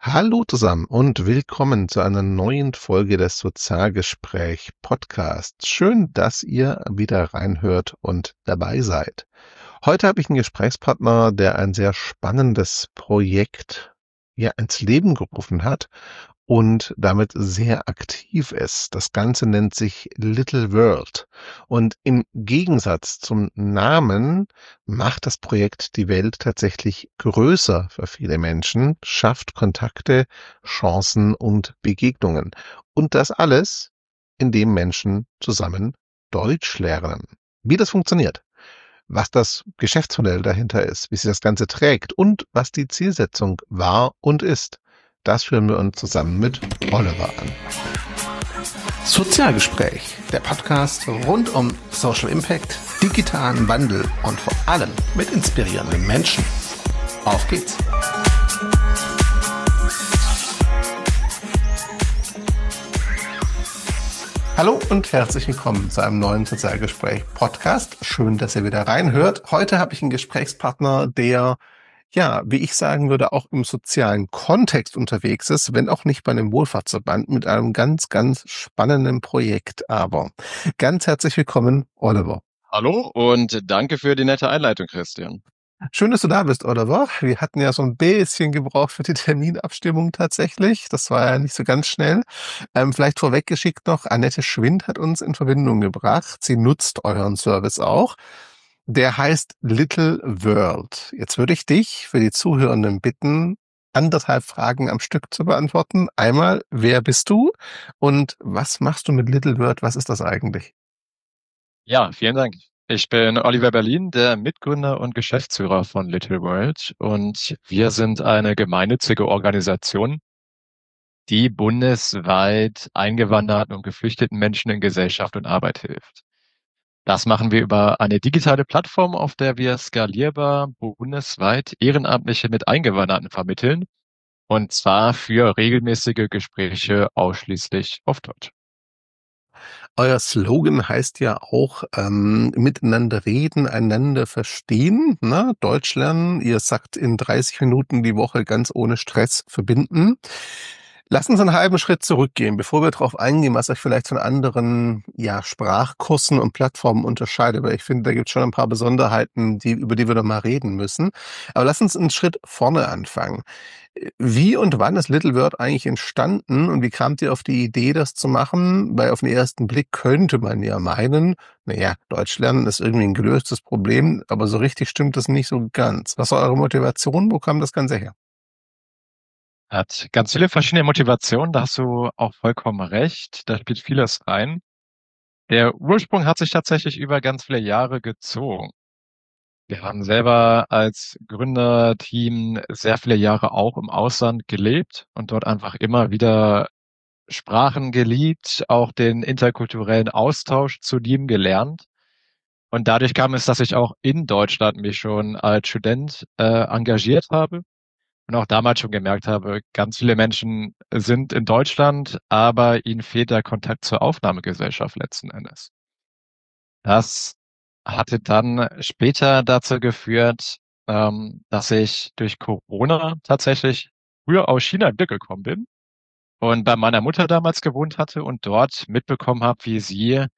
Hallo zusammen und willkommen zu einer neuen Folge des Sozialgespräch Podcasts. Schön, dass ihr wieder reinhört und dabei seid. Heute habe ich einen Gesprächspartner, der ein sehr spannendes Projekt ins Leben gerufen hat und damit sehr aktiv ist. Das Ganze nennt sich Little World. Und im Gegensatz zum Namen macht das Projekt die Welt tatsächlich größer für viele Menschen, schafft Kontakte, Chancen und Begegnungen. Und das alles, indem Menschen zusammen Deutsch lernen. Wie das funktioniert, was das Geschäftsmodell dahinter ist, wie sich das Ganze trägt und was die Zielsetzung war und ist, das hören wir uns zusammen mit Oliver an. Sozialgespräch, der Podcast rund um Social Impact, digitalen Wandel und vor allem mit inspirierenden Menschen. Auf geht's! Hallo und herzlich willkommen zu einem neuen Sozialgespräch-Podcast. Schön, dass ihr wieder reinhört. Heute habe ich einen Gesprächspartner, der, wie ich sagen würde, auch im sozialen Kontext unterwegs ist, wenn auch nicht bei einem Wohlfahrtsverband, mit einem ganz, ganz spannenden Projekt. Aber ganz herzlich willkommen, Oliver. Hallo und danke für die nette Einleitung, Christian. Schön, dass du da bist, Oliver. Wir hatten ja so ein bisschen gebraucht für die Terminabstimmung tatsächlich. Das war ja nicht so ganz schnell. Vielleicht vorweggeschickt noch, Annette Schwind hat uns in Verbindung gebracht. Sie nutzt euren Service auch. Der heißt Little World. Jetzt würde ich dich für die Zuhörenden bitten, 1,5 Fragen am Stück zu beantworten. Einmal, wer bist du und was machst du mit Little World? Was ist das eigentlich? Ja, vielen Dank. Ich bin Oliver Berlin, der Mitgründer und Geschäftsführer von Little World, und wir sind eine gemeinnützige Organisation, die bundesweit eingewanderten und geflüchteten Menschen in Gesellschaft und Arbeit hilft. Das machen wir über eine digitale Plattform, auf der wir skalierbar bundesweit Ehrenamtliche mit Eingewanderten vermitteln, und zwar für regelmäßige Gespräche ausschließlich auf Deutsch. Euer Slogan heißt ja auch miteinander reden, einander verstehen, ne? Deutsch lernen. Ihr sagt in 30 Minuten die Woche ganz ohne Stress verbinden. Lass uns einen halben Schritt zurückgehen, bevor wir darauf eingehen, was euch vielleicht von anderen Sprachkursen und Plattformen unterscheidet. Aber ich finde, da gibt es schon ein paar Besonderheiten, über die wir noch mal reden müssen. Aber lass uns einen Schritt vorne anfangen. Wie und wann ist Little World eigentlich entstanden und wie kamt ihr auf die Idee, das zu machen? Weil auf den ersten Blick könnte man ja meinen, Deutsch lernen ist irgendwie ein gelöstes Problem, aber so richtig stimmt das nicht so ganz. Was war eure Motivation? Wo kam das Ganze her? Hat ganz viele verschiedene Motivationen, da hast du auch vollkommen recht. Da spielt vieles rein. Der Ursprung hat sich tatsächlich über ganz viele Jahre gezogen. Wir haben selber als Gründerteam sehr viele Jahre auch im Ausland gelebt und dort einfach immer wieder Sprachen geliebt, auch den interkulturellen Austausch zu lieben gelernt. Und dadurch kam es, dass ich auch in Deutschland mich schon als Student engagiert habe. Und auch damals schon gemerkt habe, ganz viele Menschen sind in Deutschland, aber ihnen fehlt der Kontakt zur Aufnahmegesellschaft letzten Endes. Das hatte dann später dazu geführt, dass ich durch Corona tatsächlich früher aus China wiedergekommen bin und bei meiner Mutter damals gewohnt hatte und dort mitbekommen habe, wie sie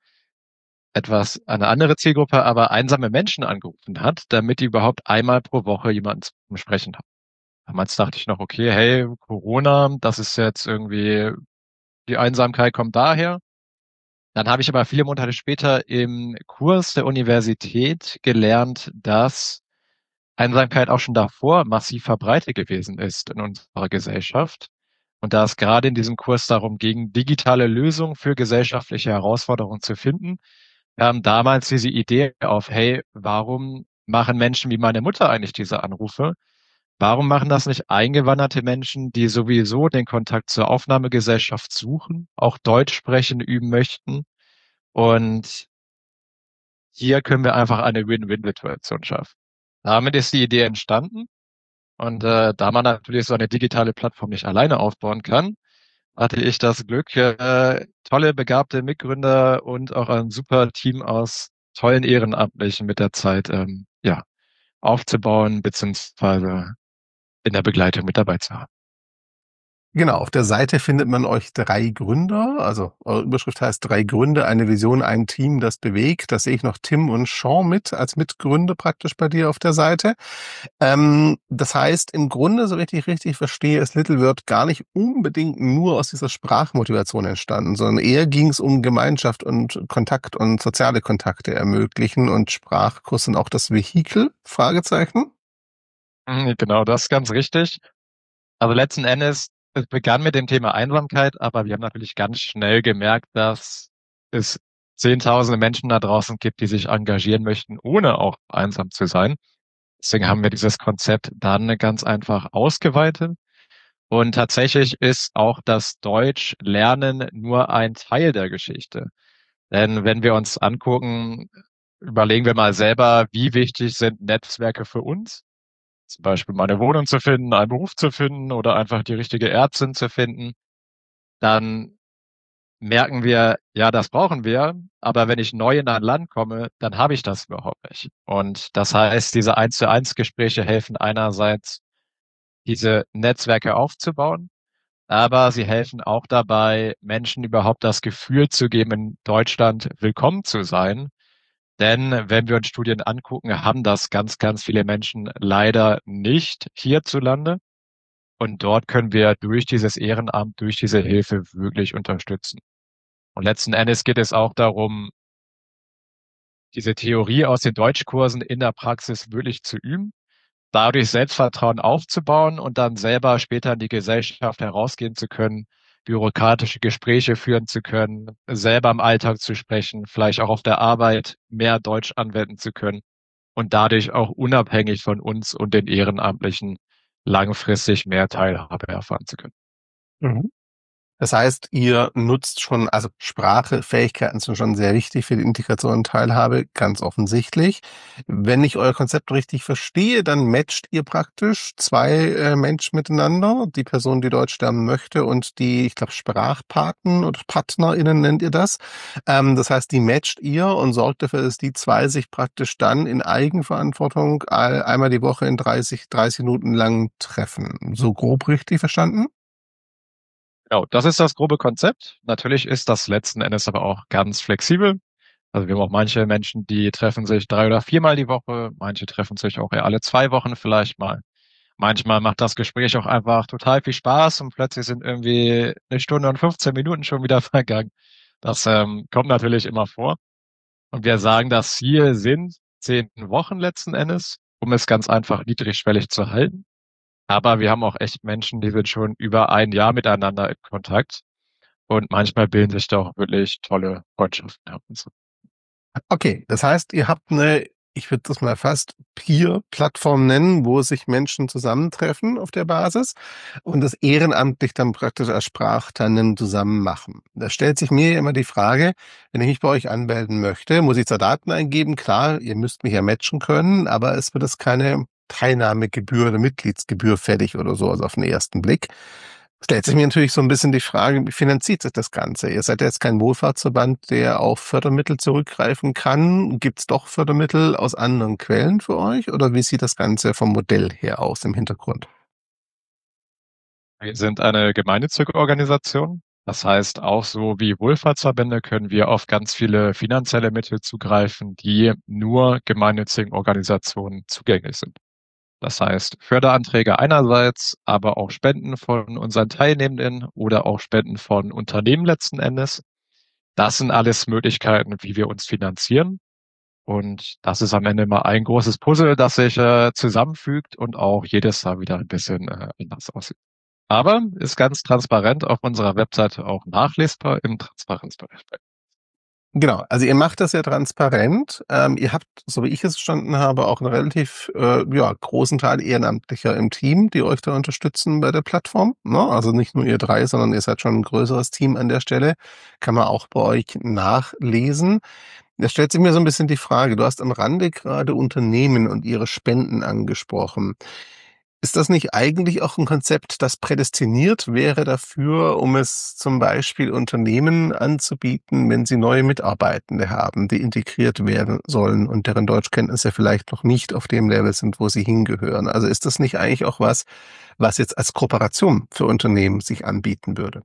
eine andere Zielgruppe, aber einsame Menschen angerufen hat, damit die überhaupt einmal pro Woche jemanden zum Sprechen haben. Damals dachte ich noch, okay, hey, Corona, das ist jetzt irgendwie, die Einsamkeit kommt daher. Dann habe ich aber viele Monate später im Kurs der Universität gelernt, dass Einsamkeit auch schon davor massiv verbreitet gewesen ist in unserer Gesellschaft. Und da es gerade in diesem Kurs darum ging, digitale Lösungen für gesellschaftliche Herausforderungen zu finden, kam damals diese Idee auf, hey, warum machen Menschen wie meine Mutter eigentlich diese Anrufe? Warum machen das nicht eingewanderte Menschen, die sowieso den Kontakt zur Aufnahmegesellschaft suchen, auch Deutsch sprechen, üben möchten? Und hier können wir einfach eine Win-Win-Situation schaffen. Damit ist die Idee entstanden. Und da man natürlich so eine digitale Plattform nicht alleine aufbauen kann, hatte ich das Glück, tolle, begabte Mitgründer und auch ein super Team aus tollen Ehrenamtlichen mit der Zeit aufzubauen, beziehungsweise in der Begleitung mit dabei zu haben. Genau, auf der Seite findet man euch 3 Gründer. Also eure Überschrift heißt 3 Gründer, eine Vision, ein Team, das bewegt. Da sehe ich noch Tim und Sean mit als Mitgründer praktisch bei dir auf der Seite. Das heißt, im Grunde, so richtig verstehe, ist Little Word gar nicht unbedingt nur aus dieser Sprachmotivation entstanden, sondern eher ging es um Gemeinschaft und Kontakt und soziale Kontakte ermöglichen und Sprachkurs sind auch das Vehikel? Fragezeichen. Genau, das ist ganz richtig. Also letzten Endes, es begann mit dem Thema Einsamkeit, aber wir haben natürlich ganz schnell gemerkt, dass es Zehntausende Menschen da draußen gibt, die sich engagieren möchten, ohne auch einsam zu sein. Deswegen haben wir dieses Konzept dann ganz einfach ausgeweitet. Und tatsächlich ist auch das Deutsch lernen nur ein Teil der Geschichte. Denn wenn wir uns angucken, überlegen wir mal selber, wie wichtig sind Netzwerke für uns? Zum Beispiel mal eine Wohnung zu finden, einen Beruf zu finden oder einfach die richtige Ärztin zu finden, dann merken wir, ja, das brauchen wir, aber wenn ich neu in ein Land komme, dann habe ich das überhaupt nicht. Und das heißt, diese 1-zu-1 Gespräche helfen einerseits, diese Netzwerke aufzubauen, aber sie helfen auch dabei, Menschen überhaupt das Gefühl zu geben, in Deutschland willkommen zu sein. Denn wenn wir uns Studien angucken, haben das ganz viele Menschen leider nicht hierzulande. Und dort können wir durch dieses Ehrenamt, durch diese Hilfe wirklich unterstützen. Und letzten Endes geht es auch darum, diese Theorie aus den Deutschkursen in der Praxis wirklich zu üben, dadurch Selbstvertrauen aufzubauen und dann selber später in die Gesellschaft herausgehen zu können, bürokratische Gespräche führen zu können, selber im Alltag zu sprechen, vielleicht auch auf der Arbeit mehr Deutsch anwenden zu können und dadurch auch unabhängig von uns und den Ehrenamtlichen langfristig mehr Teilhabe erfahren zu können. Mhm. Das heißt, ihr nutzt schon, also Sprache, Fähigkeiten sind schon sehr wichtig für die Integration und Teilhabe, ganz offensichtlich. Wenn ich euer Konzept richtig verstehe, dann matcht ihr praktisch 2 Menschen miteinander, die Person, die Deutsch lernen möchte und die, ich glaube, Sprachpaten oder PartnerInnen nennt ihr das. Das heißt, die matcht ihr und sorgt dafür, dass die 2 sich praktisch dann in Eigenverantwortung einmal die Woche in 30 Minuten lang treffen. So grob richtig verstanden? Genau, das ist das grobe Konzept. Natürlich ist das letzten Endes aber auch ganz flexibel. Also wir haben auch manche Menschen, die treffen sich 3 oder 4-mal die Woche. Manche treffen sich auch eher alle 2 Wochen vielleicht mal. Manchmal macht das Gespräch auch einfach total viel Spaß und plötzlich sind irgendwie 1 Stunde und 15 Minuten schon wieder vergangen. Das kommt natürlich immer vor. Und wir sagen, das Ziel sind 10 Wochen letzten Endes, um es ganz einfach niedrigschwellig zu halten. Aber wir haben auch echt Menschen, die sind schon über ein Jahr miteinander in Kontakt. Und manchmal bilden sich da auch wirklich tolle Freundschaften heraus. Okay, das heißt, ihr habt eine, ich würde das mal fast Peer-Plattform nennen, wo sich Menschen zusammentreffen auf der Basis und das ehrenamtlich dann praktisch als Sprachtandem zusammen machen. Da stellt sich mir immer die Frage, wenn ich mich bei euch anmelden möchte, muss ich zwar Daten eingeben, klar, ihr müsst mich ja matchen können, aber es wird es keine Teilnahmegebühr oder Mitgliedsgebühr fällig oder so, also auf den ersten Blick. Stellt sich mir natürlich so ein bisschen die Frage, wie finanziert sich das Ganze? Ihr seid ja jetzt kein Wohlfahrtsverband, der auf Fördermittel zurückgreifen kann. Gibt es doch Fördermittel aus anderen Quellen für euch? Oder wie sieht das Ganze vom Modell her aus im Hintergrund? Wir sind eine gemeinnützige Organisation. Das heißt, auch so wie Wohlfahrtsverbände können wir auf ganz viele finanzielle Mittel zugreifen, die nur gemeinnützigen Organisationen zugänglich sind. Das heißt, Förderanträge einerseits, aber auch Spenden von unseren Teilnehmenden oder auch Spenden von Unternehmen letzten Endes. Das sind alles Möglichkeiten, wie wir uns finanzieren. Und das ist am Ende mal ein großes Puzzle, das sich zusammenfügt und auch jedes Jahr wieder ein bisschen anders aussieht. Aber ist ganz transparent auf unserer Webseite auch nachlesbar im Transparenzbereich. Genau, also ihr macht das ja transparent. Ihr habt, so wie ich es verstanden habe, auch einen relativ großen Teil Ehrenamtlicher im Team, die euch da unterstützen bei der Plattform. Ne? Also nicht nur ihr 3, sondern ihr seid schon ein größeres Team an der Stelle. Kann man auch bei euch nachlesen. Da stellt sich mir so ein bisschen die Frage, du hast am Rande gerade Unternehmen und ihre Spenden angesprochen. Ist das nicht eigentlich auch ein Konzept, das prädestiniert wäre dafür, um es zum Beispiel Unternehmen anzubieten, wenn sie neue Mitarbeitende haben, die integriert werden sollen und deren Deutschkenntnisse vielleicht noch nicht auf dem Level sind, wo sie hingehören? Also ist das nicht eigentlich auch was, was jetzt als Kooperation für Unternehmen sich anbieten würde?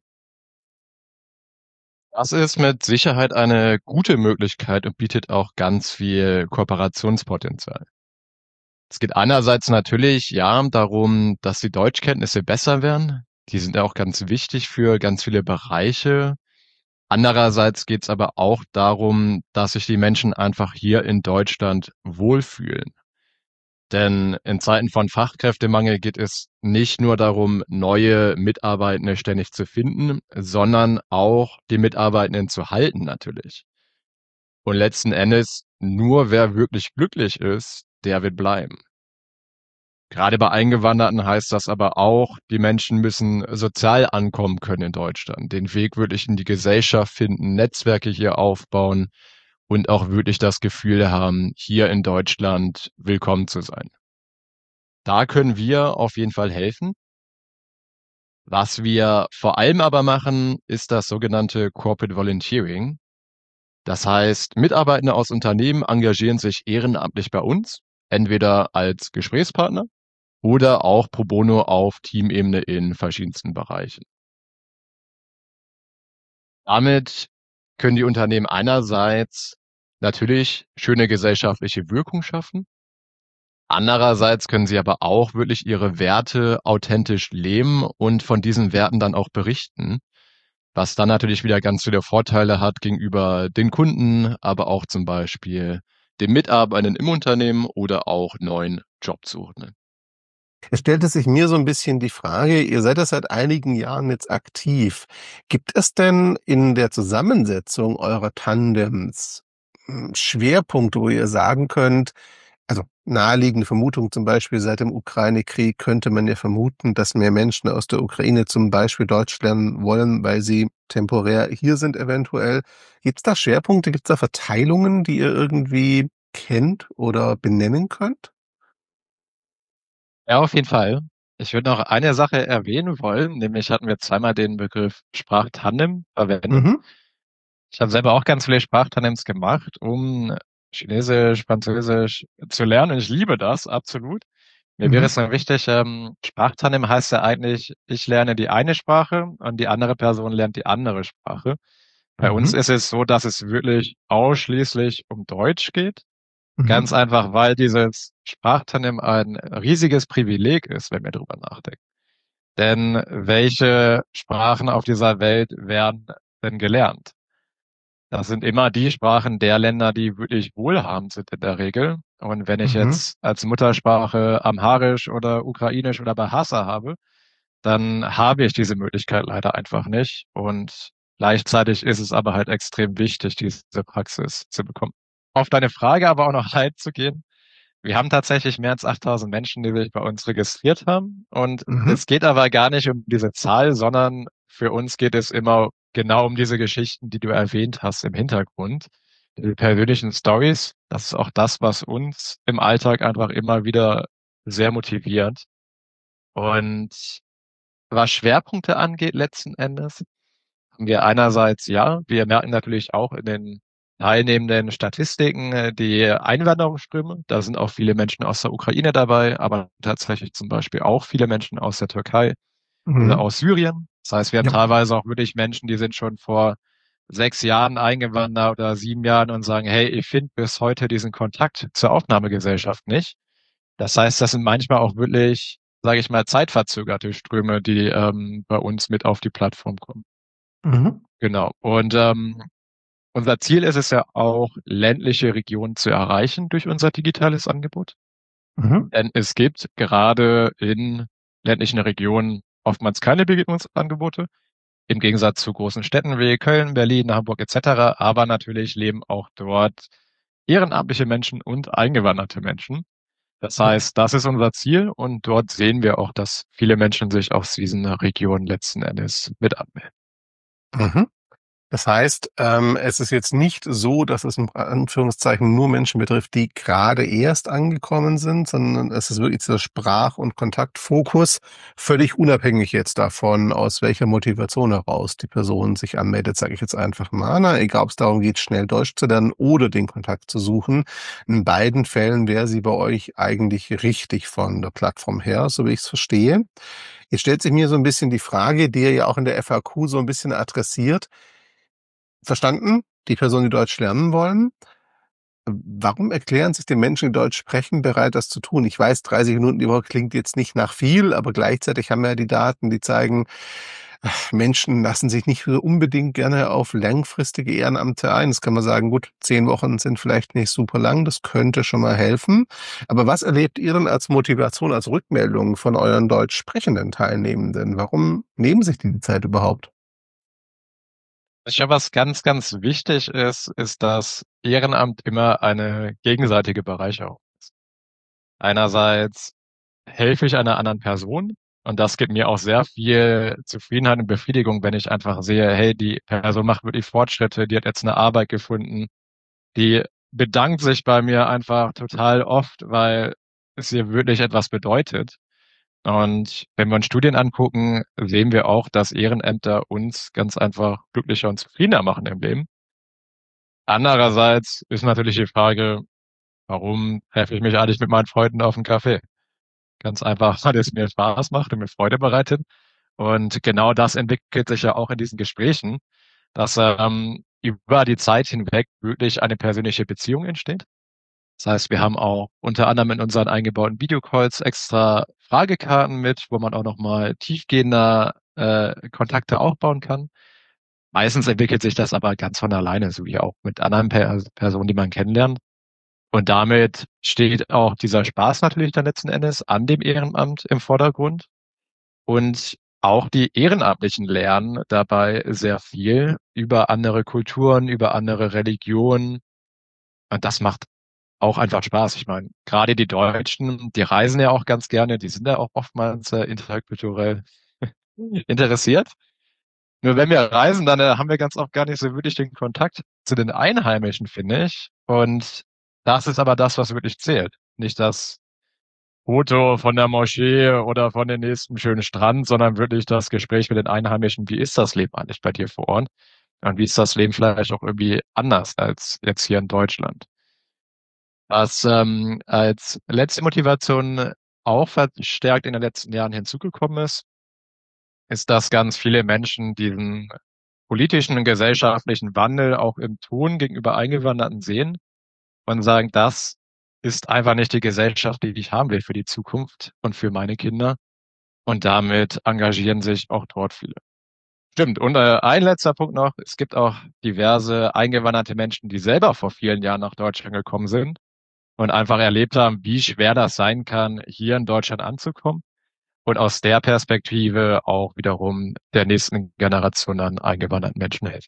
Das ist mit Sicherheit eine gute Möglichkeit und bietet auch ganz viel Kooperationspotenzial. Es geht einerseits natürlich, ja, darum, dass die Deutschkenntnisse besser werden. Die sind ja auch ganz wichtig für ganz viele Bereiche. Andererseits geht es aber auch darum, dass sich die Menschen einfach hier in Deutschland wohlfühlen. Denn in Zeiten von Fachkräftemangel geht es nicht nur darum, neue Mitarbeitende ständig zu finden, sondern auch die Mitarbeitenden zu halten natürlich. Und letzten Endes, nur wer wirklich glücklich ist, der wird bleiben. Gerade bei Eingewanderten heißt das aber auch, die Menschen müssen sozial ankommen können in Deutschland, den Weg wirklich in die Gesellschaft finden, Netzwerke hier aufbauen und auch wirklich das Gefühl haben, hier in Deutschland willkommen zu sein. Da können wir auf jeden Fall helfen. Was wir vor allem aber machen, ist das sogenannte Corporate Volunteering. Das heißt, Mitarbeitende aus Unternehmen engagieren sich ehrenamtlich bei uns, entweder als Gesprächspartner oder auch pro bono auf Teamebene in verschiedensten Bereichen. Damit können die Unternehmen einerseits natürlich schöne gesellschaftliche Wirkung schaffen. Andererseits können sie aber auch wirklich ihre Werte authentisch leben und von diesen Werten dann auch berichten, was dann natürlich wieder ganz viele Vorteile hat gegenüber den Kunden, aber auch zum Beispiel den Mitarbeitern im Unternehmen oder auch neuen Jobsuchenden. Es stellte sich mir so ein bisschen die Frage, ihr seid ja seit einigen Jahren jetzt aktiv. Gibt es denn in der Zusammensetzung eurer Tandems, Schwerpunkte, wo ihr sagen könnt, also naheliegende Vermutung zum Beispiel seit dem Ukraine-Krieg könnte man ja vermuten, dass mehr Menschen aus der Ukraine zum Beispiel Deutsch lernen wollen, weil sie temporär hier sind eventuell. Gibt es da Schwerpunkte, gibt es da Verteilungen, die ihr irgendwie kennt oder benennen könnt? Ja, auf jeden Fall. Ich würde noch eine Sache erwähnen wollen, nämlich hatten wir zweimal den Begriff Sprachtandem verwendet. Mhm, Ich habe selber auch ganz viele Sprachtandems gemacht, um Chinesisch, Französisch zu lernen. Und ich liebe das absolut. Mir wäre mhm, es noch wichtig, Sprachtandem heißt ja eigentlich, ich lerne die eine Sprache und die andere Person lernt die andere Sprache. Bei uns mhm, ist es so, dass es wirklich ausschließlich um Deutsch geht. mhm, Ganz einfach, weil dieses Sprachtandem ein riesiges Privileg ist, wenn wir drüber nachdenken. Denn welche Sprachen auf dieser Welt werden denn gelernt? Das sind immer die Sprachen der Länder, die wirklich wohlhabend sind in der Regel. Und wenn ich mhm. jetzt als Muttersprache Amharisch oder Ukrainisch oder Bahasa habe, dann habe ich diese Möglichkeit leider einfach nicht. Und gleichzeitig ist es aber halt extrem wichtig, diese Praxis zu bekommen. Auf deine Frage aber auch noch einzugehen. Wir haben tatsächlich mehr als 8000 Menschen, die sich bei uns registriert haben. Und Mhm, es geht aber gar nicht um diese Zahl, sondern für uns geht es immer genau um diese Geschichten, die du erwähnt hast im Hintergrund. Die persönlichen Stories. Das ist auch das, was uns im Alltag einfach immer wieder sehr motiviert. Und was Schwerpunkte angeht, letzten Endes, haben wir einerseits, ja, wir merken natürlich auch in den teilnehmenden Statistiken die Einwanderungsströme. Da sind auch viele Menschen aus der Ukraine dabei, aber tatsächlich zum Beispiel auch viele Menschen aus der Türkei oder mhm. aus Syrien. Das heißt, wir haben Ja. teilweise auch wirklich Menschen, die sind schon vor 6 Jahren eingewandert oder 7 Jahren und sagen, hey, ich finde bis heute diesen Kontakt zur Aufnahmegesellschaft nicht. Das heißt, das sind manchmal auch wirklich, sage ich mal, zeitverzögerte Ströme, die bei uns mit auf die Plattform kommen. Mhm, Genau. Und unser Ziel ist es ja auch, ländliche Regionen zu erreichen durch unser digitales Angebot. mhm, Denn es gibt gerade in ländlichen Regionen oftmals keine Begegnungsangebote, im Gegensatz zu großen Städten wie Köln, Berlin, Hamburg etc. Aber natürlich leben auch dort ehrenamtliche Menschen und eingewanderte Menschen. Das ja. heißt, das ist unser Ziel und dort sehen wir auch, dass viele Menschen sich aus diesen Regionen letzten Endes mit anmelden. Mhm. Das heißt, es ist jetzt nicht so, dass es in Anführungszeichen nur Menschen betrifft, die gerade erst angekommen sind, sondern es ist wirklich dieser Sprach- und Kontaktfokus, völlig unabhängig jetzt davon, aus welcher Motivation heraus die Person sich anmeldet, sage ich jetzt einfach mal. Na, egal, ob es darum geht, schnell Deutsch zu lernen oder den Kontakt zu suchen. In beiden Fällen wäre sie bei euch eigentlich richtig von der Plattform her, so wie ich es verstehe. Jetzt stellt sich mir so ein bisschen die Frage, die ihr ja auch in der FAQ so ein bisschen adressiert. Verstanden, die Personen, die Deutsch lernen wollen. Warum erklären sich die Menschen, die Deutsch sprechen, bereit, das zu tun? Ich weiß, 30 Minuten die Woche klingt jetzt nicht nach viel, aber gleichzeitig haben wir ja die Daten, die zeigen, Menschen lassen sich nicht so unbedingt gerne auf langfristige Ehrenamte ein. Das kann man sagen, gut, 10 Wochen sind vielleicht nicht super lang, das könnte schon mal helfen. Aber was erlebt ihr denn als Motivation, als Rückmeldung von euren deutsch sprechenden Teilnehmenden? Warum nehmen sich die Zeit überhaupt? Ich glaube, was ganz, ganz wichtig ist, ist, dass Ehrenamt immer eine gegenseitige Bereicherung ist. Einerseits helfe ich einer anderen Person und das gibt mir auch sehr viel Zufriedenheit und Befriedigung, wenn ich einfach sehe, hey, die Person macht wirklich Fortschritte, die hat jetzt eine Arbeit gefunden, die bedankt sich bei mir einfach total oft, weil es ihr wirklich etwas bedeutet. Und wenn wir uns Studien angucken, sehen wir auch, dass Ehrenämter uns ganz einfach glücklicher und zufriedener machen im Leben. Andererseits ist natürlich die Frage, warum treffe ich mich eigentlich mit meinen Freunden auf einen Kaffee? Ganz einfach, weil es mir Spaß macht und mir Freude bereitet. Und genau das entwickelt sich ja auch in diesen Gesprächen, dass über die Zeit hinweg wirklich eine persönliche Beziehung entsteht. Das heißt, wir haben auch unter anderem in unseren eingebauten Videocalls extra Fragekarten mit, wo man auch nochmal tiefgehender Kontakte aufbauen kann. Meistens entwickelt sich das aber ganz von alleine, so wie auch mit anderen Personen, die man kennenlernt. Und damit steht auch dieser Spaß natürlich dann letzten Endes an dem Ehrenamt im Vordergrund. Und auch die Ehrenamtlichen lernen dabei sehr viel über andere Kulturen, über andere Religionen. Und das macht auch einfach Spaß. Ich meine, gerade die Deutschen, die reisen ja auch ganz gerne, die sind ja auch oftmals interkulturell interessiert. Nur wenn wir reisen, dann haben wir ganz oft gar nicht so wirklich den Kontakt zu den Einheimischen, finde ich. Und das ist aber das, was wirklich zählt. Nicht das Foto von der Moschee oder von dem nächsten schönen Strand, sondern wirklich das Gespräch mit den Einheimischen. Wie ist das Leben eigentlich bei dir vor Ort? Und wie ist das Leben vielleicht auch irgendwie anders als jetzt hier in Deutschland? Was als letzte Motivation auch verstärkt in den letzten Jahren hinzugekommen ist, dass ganz viele Menschen diesen politischen und gesellschaftlichen Wandel auch im Ton gegenüber Eingewanderten sehen und sagen, das ist einfach nicht die Gesellschaft, die ich haben will für die Zukunft und für meine Kinder. Und damit engagieren sich auch dort viele. Stimmt. Und ein letzter Punkt noch. Es gibt auch diverse eingewanderte Menschen, die selber vor vielen Jahren nach Deutschland gekommen sind und einfach erlebt haben, wie schwer das sein kann, hier in Deutschland anzukommen. Und aus der Perspektive auch wiederum der nächsten Generation an eingewanderten Menschen helfen.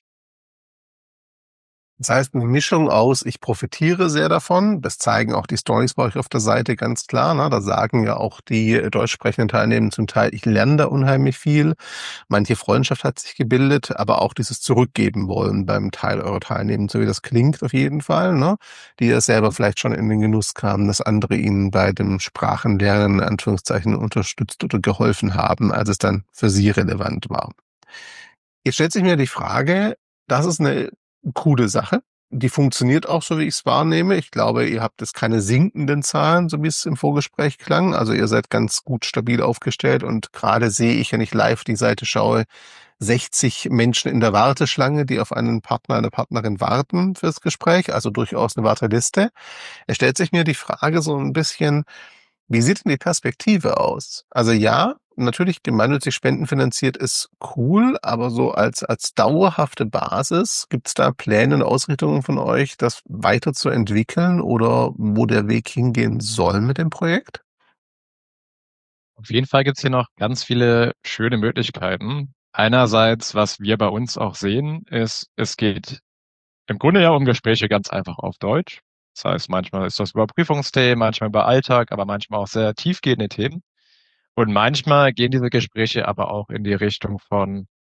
Das heißt, eine Mischung aus, ich profitiere sehr davon. Das zeigen auch die Stories bei euch auf der Seite ganz klar. Ne? Da sagen ja auch die deutsch sprechenden Teilnehmer zum Teil, ich lerne da unheimlich viel. Manche Freundschaft hat sich gebildet, aber auch dieses Zurückgeben wollen beim Teil eurer Teilnehmer, so wie das klingt auf jeden Fall, ne? Die ja selber vielleicht schon in den Genuss kamen, dass andere ihnen bei dem Sprachenlernen in Anführungszeichen unterstützt oder geholfen haben, als es dann für sie relevant war. Jetzt stellt sich mir die Frage, das ist eine coole Sache. Die funktioniert auch so, wie ich es wahrnehme. Ich glaube, ihr habt jetzt keine sinkenden Zahlen, so wie es im Vorgespräch klang. Also ihr seid ganz gut stabil aufgestellt und gerade sehe ich, wenn ich live die Seite schaue, 60 Menschen in der Warteschlange, die auf einen Partner, eine Partnerin warten fürs Gespräch, also durchaus eine Warteliste. Es stellt sich mir die Frage so ein bisschen, wie sieht denn die Perspektive aus? Also ja, natürlich gemeinnützig spendenfinanziert ist cool, aber so als dauerhafte Basis, gibt es da Pläne und Ausrichtungen von euch, das weiterzuentwickeln oder wo der Weg hingehen soll mit dem Projekt? Auf jeden Fall gibt es hier noch ganz viele schöne Möglichkeiten. Einerseits, was wir bei uns auch sehen, ist, es geht im Grunde ja um Gespräche ganz einfach auf Deutsch. Das heißt, manchmal ist das über Prüfungsthemen, manchmal über Alltag, aber manchmal auch sehr tiefgehende Themen. Und manchmal gehen diese Gespräche aber auch in die Richtung von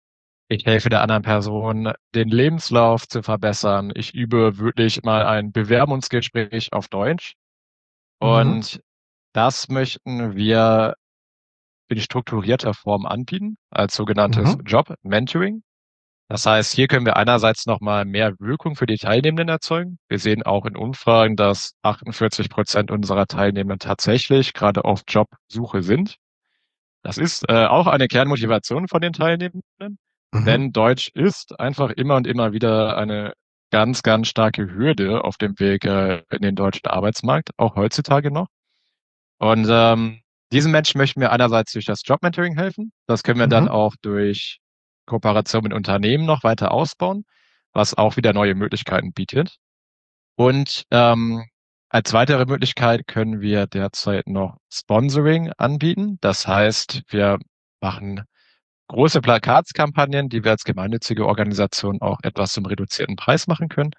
Ich helfe der anderen Person, den Lebenslauf zu verbessern. Ich übe wirklich mal ein Bewerbungsgespräch auf Deutsch. Mhm. Und das möchten wir in strukturierter Form anbieten, als sogenanntes Mhm. Job-Mentoring. Das heißt, hier können wir einerseits nochmal mehr Wirkung für die Teilnehmenden erzeugen. Wir sehen auch in Umfragen, dass 48% unserer Teilnehmenden tatsächlich gerade auf Jobsuche sind. Das ist auch eine Kernmotivation von den Teilnehmenden, Mhm. denn Deutsch ist einfach immer und immer wieder eine ganz, ganz starke Hürde auf dem Weg in den deutschen Arbeitsmarkt, auch heutzutage noch. Und diesen Menschen möchten wir einerseits durch das Job-Mentoring helfen. Das können wir dann Mhm. auch durch Kooperation mit Unternehmen noch weiter ausbauen, was auch wieder neue Möglichkeiten bietet. Und als weitere Möglichkeit können wir derzeit noch Sponsoring anbieten. Das heißt, wir machen große Plakatskampagnen, die wir als gemeinnützige Organisation auch etwas zum reduzierten Preis machen können.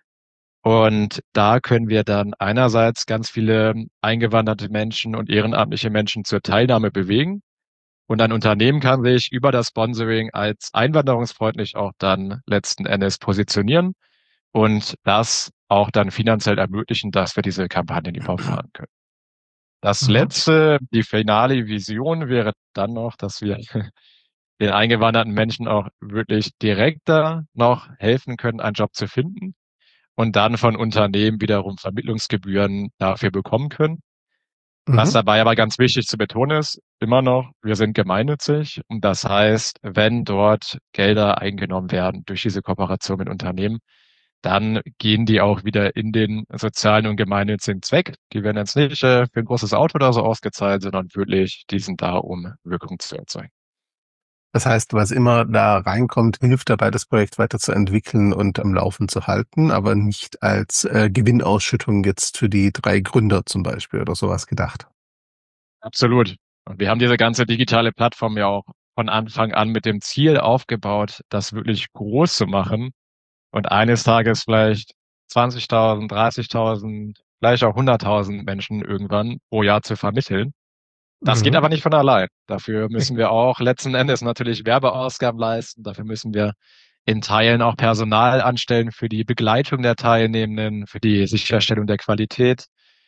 Und da können wir dann einerseits ganz viele eingewanderte Menschen und ehrenamtliche Menschen zur Teilnahme bewegen. Und ein Unternehmen kann sich über das Sponsoring als einwanderungsfreundlich auch dann letzten Endes positionieren und das auch dann finanziell ermöglichen, dass wir diese Kampagnen überhaupt fahren können. Das Mhm. letzte, die finale Vision wäre dann noch, dass wir den eingewanderten Menschen auch wirklich direkter noch helfen können, einen Job zu finden und dann von Unternehmen wiederum Vermittlungsgebühren dafür bekommen können. Was Mhm. dabei aber ganz wichtig zu betonen ist, immer noch, wir sind gemeinnützig und das heißt, wenn dort Gelder eingenommen werden durch diese Kooperation mit Unternehmen, dann gehen die auch wieder in den sozialen und gemeinnützigen Zweck. Die werden jetzt nicht für ein großes Auto oder so ausgezahlt, sondern wirklich, die sind da, um Wirkung zu erzeugen. Das heißt, was immer da reinkommt, hilft dabei, das Projekt weiterzuentwickeln und am Laufen zu halten, aber nicht als Gewinnausschüttung jetzt für die 3 Gründer zum Beispiel oder sowas gedacht. Absolut. Und wir haben diese ganze digitale Plattform ja auch von Anfang an mit dem Ziel aufgebaut, das wirklich groß zu machen und eines Tages vielleicht 20.000, 30.000, vielleicht auch 100.000 Menschen irgendwann pro Jahr zu vermitteln. Das geht Mhm. aber nicht von allein. Dafür müssen wir auch letzten Endes natürlich Werbeausgaben leisten. Dafür müssen wir in Teilen auch Personal anstellen für die Begleitung der Teilnehmenden, für die Sicherstellung der Qualität.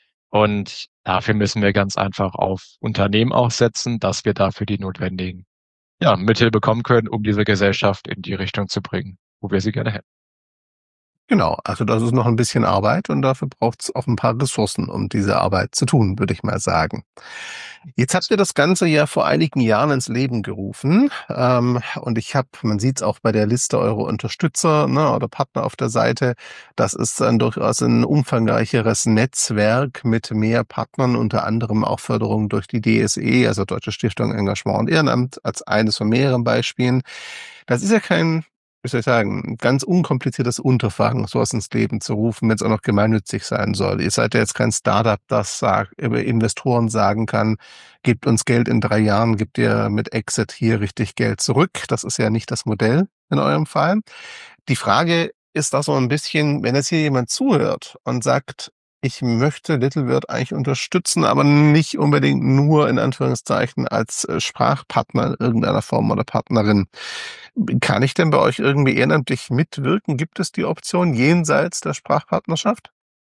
Und dafür müssen wir ganz einfach auf Unternehmen auch setzen, dass wir dafür die notwendigen, ja, Mittel bekommen können, um diese Gesellschaft in die Richtung zu bringen, wo wir sie gerne hätten. Genau, also das ist noch ein bisschen Arbeit und dafür braucht es auch ein paar Ressourcen, um diese Arbeit zu tun, würde ich mal sagen. Jetzt habt ihr das Ganze ja vor einigen Jahren ins Leben gerufen, und man sieht es auch bei der Liste eurer Unterstützer, ne, oder Partner auf der Seite, das ist dann durchaus ein umfangreicheres Netzwerk mit mehr Partnern, unter anderem auch Förderung durch die DSE, also Deutsche Stiftung Engagement und Ehrenamt, als eines von mehreren Beispielen. Das ist ja kein, wie soll ich sagen, 'n ganz unkompliziertes Unterfangen, so was ins Leben zu rufen, wenn's auch noch gemeinnützig sein soll. Ihr seid ja jetzt kein Start-up, das über Investoren sagen kann: „Gebt uns Geld in 3 Jahren, gebt ihr mit Exit hier richtig Geld zurück." Das ist ja nicht das Modell in eurem Fall. Die Frage ist da so ein bisschen, wenn jetzt hier jemand zuhört und sagt: „Ich möchte Littleword eigentlich unterstützen, aber nicht unbedingt nur in Anführungszeichen als, Sprachpartner in irgendeiner Form oder Partnerin." Kann ich denn bei euch irgendwie ehrenamtlich mitwirken? Gibt es die Option jenseits der Sprachpartnerschaft?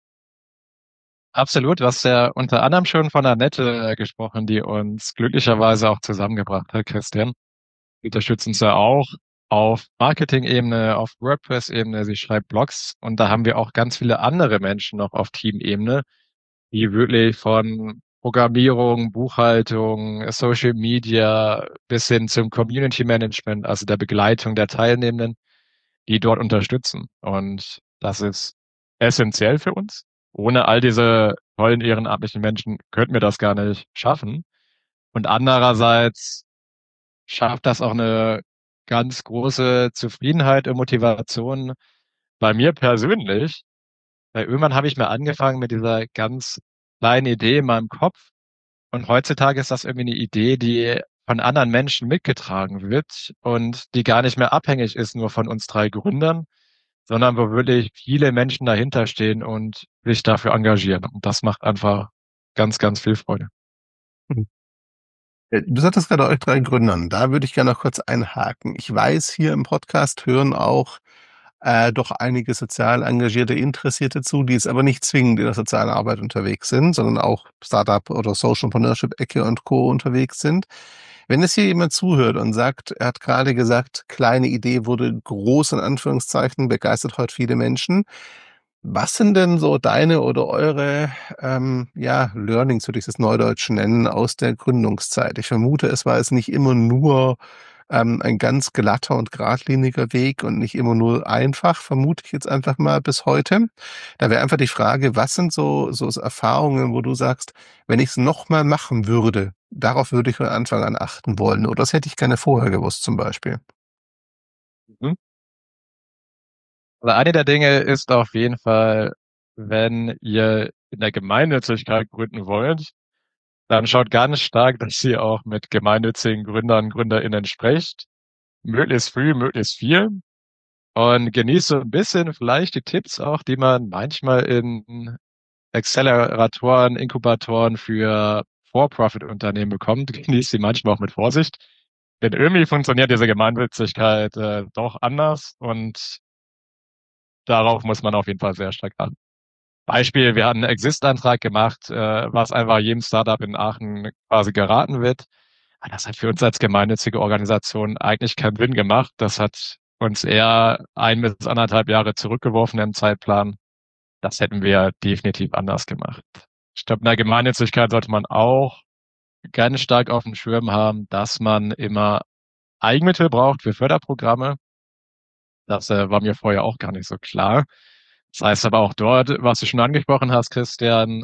Absolut, du hast ja unter anderem schon von Annette gesprochen, die uns glücklicherweise auch zusammengebracht hat, Christian. Wir unterstützen uns ja auch auf Marketing-Ebene, auf WordPress-Ebene. Sie schreibt Blogs und da haben wir auch ganz viele andere Menschen noch auf Team-Ebene, die wirklich von Programmierung, Buchhaltung, Social Media bis hin zum Community Management, also der Begleitung der Teilnehmenden, die dort unterstützen. Und das ist essentiell für uns. Ohne all diese tollen ehrenamtlichen Menschen könnten wir das gar nicht schaffen. Und andererseits schafft das auch eine ganz große Zufriedenheit und Motivation bei mir persönlich, weil irgendwann habe ich mir angefangen mit dieser ganz kleinen Idee in meinem Kopf und heutzutage ist das irgendwie eine Idee, die von anderen Menschen mitgetragen wird und die gar nicht mehr abhängig ist nur von uns 3 Gründern, sondern wo wirklich viele Menschen dahinter stehen und sich dafür engagieren. Und das macht einfach ganz, ganz viel Freude. Du sagtest gerade euch 3 Gründern. Da würde ich gerne noch kurz einhaken. Ich weiß, hier im Podcast hören auch doch einige sozial engagierte Interessierte zu, die es aber nicht zwingend in der sozialen Arbeit unterwegs sind, sondern auch Startup oder Socialpreneurship-Ecke und Co. unterwegs sind. Wenn es hier jemand zuhört und sagt, er hat gerade gesagt, kleine Idee wurde groß in Anführungszeichen, begeistert heute viele Menschen. Was sind denn so deine oder eure ja, Learnings, würde ich das Neudeutsch nennen, aus der Gründungszeit? Ich vermute, es war jetzt nicht immer nur ein ganz glatter und geradliniger Weg und nicht immer nur einfach, vermute ich jetzt einfach mal bis heute. Da wäre einfach die Frage, was sind so Erfahrungen, wo du sagst, wenn ich es nochmal machen würde, darauf würde ich von Anfang an achten wollen. Oder das hätte ich gerne vorher gewusst zum Beispiel. Mhm. Also eine der Dinge ist auf jeden Fall, wenn ihr in der Gemeinnützigkeit gründen wollt, dann schaut ganz stark, dass ihr auch mit gemeinnützigen Gründern, GründerInnen sprecht. Möglichst früh, möglichst viel. Und genießt so ein bisschen vielleicht die Tipps auch, die man manchmal in Acceleratoren, Inkubatoren für For-Profit-Unternehmen bekommt. Genießt sie manchmal auch mit Vorsicht. Denn irgendwie funktioniert diese Gemeinnützigkeit doch anders und darauf muss man auf jeden Fall sehr stark achten. Beispiel, wir hatten einen Exist-Antrag gemacht, was einfach jedem Startup in Aachen quasi geraten wird. Aber das hat für uns als gemeinnützige Organisation eigentlich keinen Sinn gemacht. Das hat uns eher 1 bis 1,5 Jahre zurückgeworfen im Zeitplan. Das hätten wir definitiv anders gemacht. Ich glaube, in der Gemeinnützigkeit sollte man auch ganz stark auf dem Schirm haben, dass man immer Eigenmittel braucht für Förderprogramme. Das war mir vorher auch gar nicht so klar. Das heißt aber auch dort, was du schon angesprochen hast, Christian,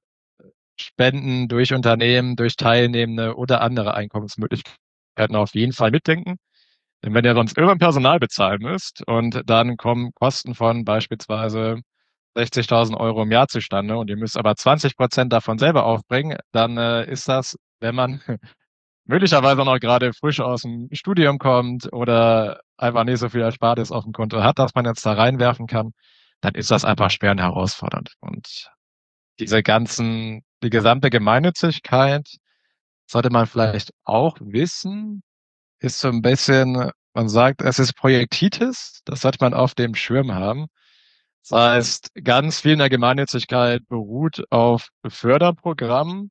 Spenden durch Unternehmen, durch Teilnehmende oder andere Einkommensmöglichkeiten auf jeden Fall mitdenken. Denn wenn ihr sonst irgendwann Personal bezahlen müsst und dann kommen Kosten von beispielsweise 60.000 Euro im Jahr zustande und ihr müsst aber 20% davon selber aufbringen, dann ist das, wenn man möglicherweise noch gerade frisch aus dem Studium kommt oder einfach nicht so viel Erspartes auf dem Konto hat, dass man jetzt da reinwerfen kann, dann ist das einfach schwer und herausfordernd. Und die gesamte Gemeinnützigkeit sollte man vielleicht auch wissen, ist so ein bisschen, man sagt, es ist Projektitis, das sollte man auf dem Schirm haben. Das heißt, ganz viel in der Gemeinnützigkeit beruht auf Förderprogrammen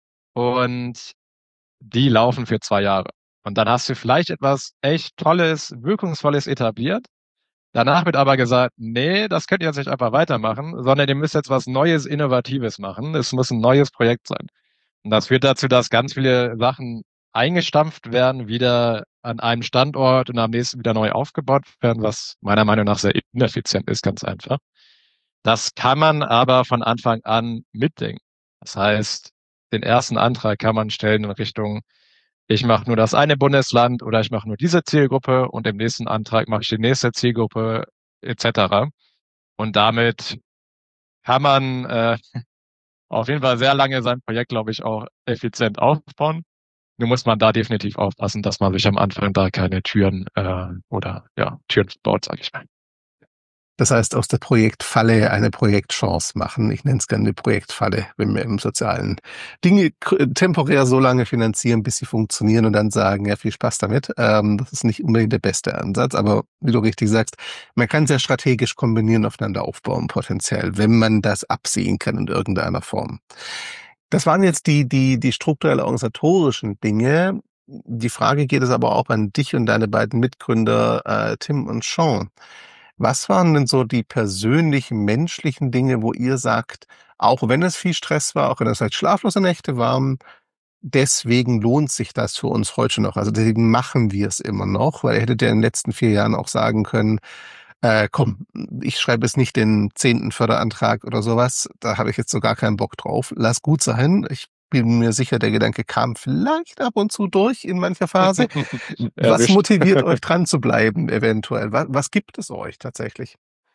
und die laufen für 2 Jahre. Und dann hast du vielleicht etwas echt Tolles, Wirkungsvolles etabliert. Danach wird aber gesagt, nee, das könnt ihr jetzt nicht einfach weitermachen, sondern ihr müsst jetzt was Neues, Innovatives machen. Es muss ein neues Projekt sein. Und das führt dazu, dass ganz viele Sachen eingestampft werden, wieder an einem Standort und am nächsten wieder neu aufgebaut werden, was meiner Meinung nach sehr ineffizient ist, ganz einfach. Das kann man aber von Anfang an mitdenken. Das heißt, den ersten Antrag kann man stellen in Richtung, ich mache nur das eine Bundesland oder ich mache nur diese Zielgruppe und im nächsten Antrag mache ich die nächste Zielgruppe etc. Und damit kann man auf jeden Fall sehr lange sein Projekt, glaube ich, auch effizient aufbauen. Nur muss man da definitiv aufpassen, dass man sich am Anfang da keine Türen oder ja, Türen baut, sage ich mal. Das heißt, aus der Projektfalle eine Projektchance machen. Ich nenne es gerne eine Projektfalle, wenn wir im Sozialen Dinge temporär so lange finanzieren, bis sie funktionieren und dann sagen, ja, viel Spaß damit. Das ist nicht unbedingt der beste Ansatz, aber wie du richtig sagst, man kann sehr strategisch kombinieren, aufeinander aufbauen, potenziell, wenn man das absehen kann in irgendeiner Form. Das waren jetzt die strukturell organisatorischen Dinge. Die Frage geht es aber auch an dich und deine beiden Mitgründer, Tim und Sean. Was waren denn so die persönlichen, menschlichen Dinge, wo ihr sagt, auch wenn es viel Stress war, auch wenn es vielleicht schlaflose Nächte waren, deswegen lohnt sich das für uns heute noch. Also deswegen machen wir es immer noch, weil ihr hättet ja in den letzten 4 Jahren auch sagen können, komm, ich schreibe jetzt nicht den 10. Förderantrag oder sowas, da habe ich jetzt so gar keinen Bock drauf. Lass gut sein. Ich bin mir sicher, der Gedanke kam vielleicht ab und zu durch in mancher Phase. Was Erwischt. motiviert euch dran zu bleiben, eventuell? Was gibt es euch tatsächlich?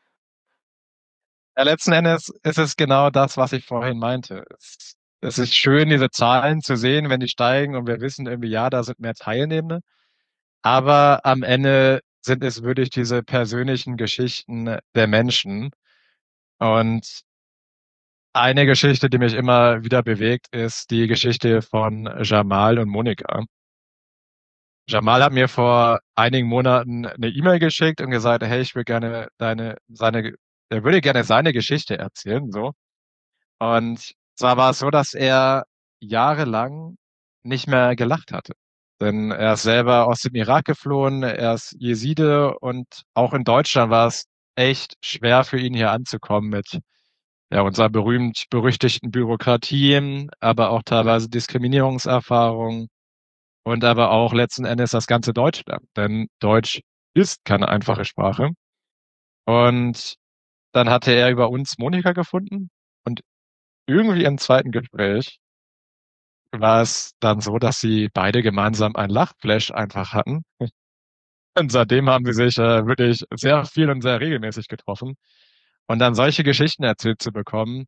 Ja, letzten Endes ist es genau das, was ich vorhin meinte. Es ist schön, diese Zahlen zu sehen, wenn die steigen und wir wissen irgendwie, ja, da sind mehr Teilnehmende. Aber am Ende sind es wirklich diese persönlichen Geschichten der Menschen. Und eine Geschichte, die mich immer wieder bewegt, ist die Geschichte von Jamal und Monika. Jamal hat mir vor einigen Monaten eine E-Mail geschickt und gesagt, hey, ich will gerne er würde gerne seine Geschichte erzählen, so. Und zwar war es so, dass er jahrelang nicht mehr gelacht hatte. Denn er ist selber aus dem Irak geflohen, er ist Jeside und auch in Deutschland war es echt schwer für ihn hier anzukommen mit unserer berühmt-berüchtigten Bürokratie, aber auch teilweise Diskriminierungserfahrungen und aber auch letzten Endes das ganze Deutschland. Denn Deutsch ist keine einfache Sprache. Und dann hatte er über uns Monika gefunden und irgendwie im zweiten Gespräch war es dann so, dass sie beide gemeinsam ein Lachflash einfach hatten. Und seitdem haben sie sich wirklich sehr viel und sehr regelmäßig getroffen. Und dann solche Geschichten erzählt zu bekommen,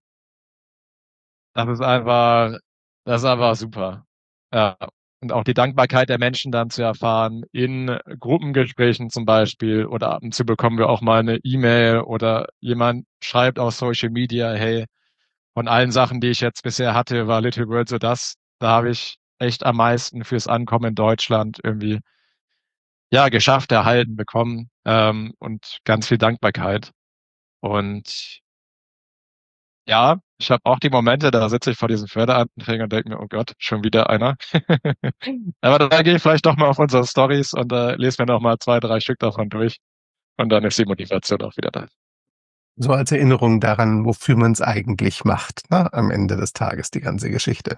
das ist einfach, das ist einfach super. Ja. Und auch die Dankbarkeit der Menschen dann zu erfahren, in Gruppengesprächen zum Beispiel, oder ab und zu bekommen wir auch mal eine E-Mail oder jemand schreibt auf Social Media, hey, von allen Sachen, die ich jetzt bisher hatte, war Little World so das. Da habe ich echt am meisten fürs Ankommen in Deutschland irgendwie, ja, geschafft, erhalten, bekommen, und ganz viel Dankbarkeit. Und ja, ich habe auch die Momente, da sitze ich vor diesen Förderanträgen und denke mir, oh Gott, schon wieder einer. Aber dann gehe ich vielleicht doch mal auf unsere Stories und lese mir noch mal 2, 3 Stück davon durch. Und dann ist die Motivation auch wieder da. So als Erinnerung daran, wofür man es eigentlich macht, ne? Am Ende des Tages, die ganze Geschichte.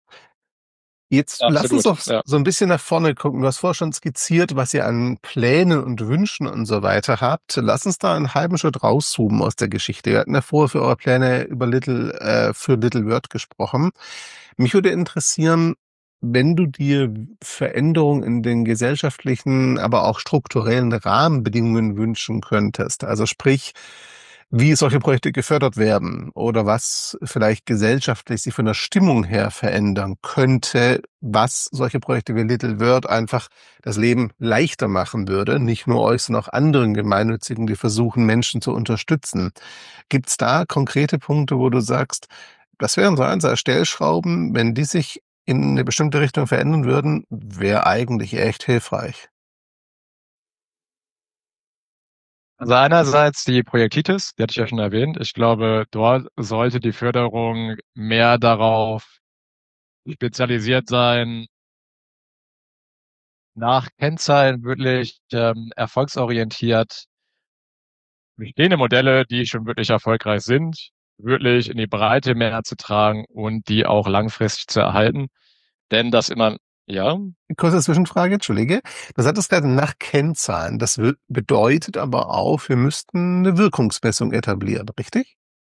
Jetzt lass uns Absolut, doch ja. so ein bisschen nach vorne gucken. Du hast vorher schon skizziert, was ihr an Plänen und Wünschen und so weiter habt. Lass uns da einen halben Schritt rauszoomen aus der Geschichte. Wir hatten ja vorher für eure Pläne für Little Word gesprochen. Mich würde interessieren, wenn du dir Veränderungen in den gesellschaftlichen, aber auch strukturellen Rahmenbedingungen wünschen könntest. Also sprich, wie solche Projekte gefördert werden oder was vielleicht gesellschaftlich sich von der Stimmung her verändern könnte, was solche Projekte wie Little Word einfach das Leben leichter machen würde, nicht nur euch, sondern auch anderen Gemeinnützigen, die versuchen, Menschen zu unterstützen. Gibt's da konkrete Punkte, wo du sagst, das wären so eins als Stellschrauben, wenn die sich in eine bestimmte Richtung verändern würden, wäre eigentlich echt hilfreich. Also einerseits die Projektitis, die hatte ich ja schon erwähnt. Ich glaube, dort sollte die Förderung mehr darauf spezialisiert sein, nach Kennzahlen wirklich erfolgsorientiert bestehende Modelle, die schon wirklich erfolgreich sind, wirklich in die Breite mehr zu tragen und die auch langfristig zu erhalten. Denn das immer, ja, Kurze Zwischenfrage, entschuldige. Du sagtest gerade nach Kennzahlen. Das bedeutet aber auch, wir müssten eine Wirkungsmessung etablieren, richtig?